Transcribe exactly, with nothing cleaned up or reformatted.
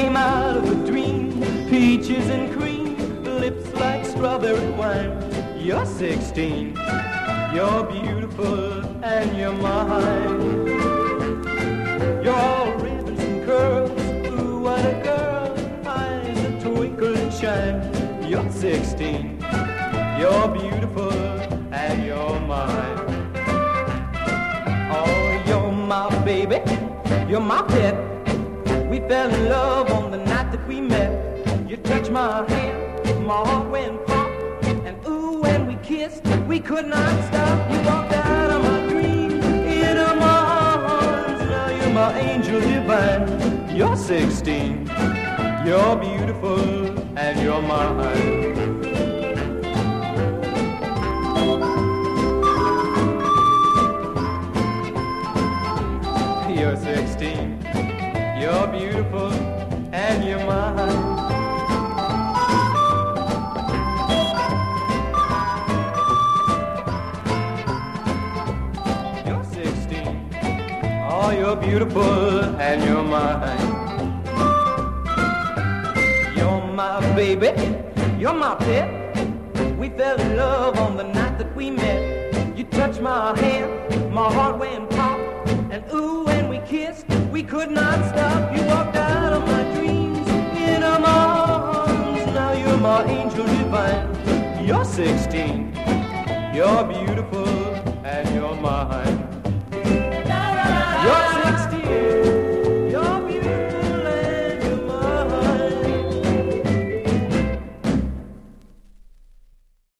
came out of a dream. Peaches and cream, lips like strawberry wine. You're sixteen, you're beautiful and you're mine. You're all ribbons and curls, ooh, what a girl. Eyes that twinkle and shine. You're sixteen, you're beautiful and you're mine. Oh, you're my baby, you're my pet. We fell in love on the night that we met. You touched my hand, my heart went pop. And ooh, when we kissed, we could not stop. You walked out of my dream, into my arms. Now you're my angel divine. You're sixteen, you're beautiful and you're mine. You're sixteen, you're beautiful and you're mine. You're sixteen, oh, you're beautiful and you're mine. You're my baby, you're my pet. We fell in love on the night that we met. You touched my hand, my heart went pop. And ooh, when we kissed, we could not stop. You walked out of my dreams, into my arms. Now you're my angel divine. You're sixteen, you're beautiful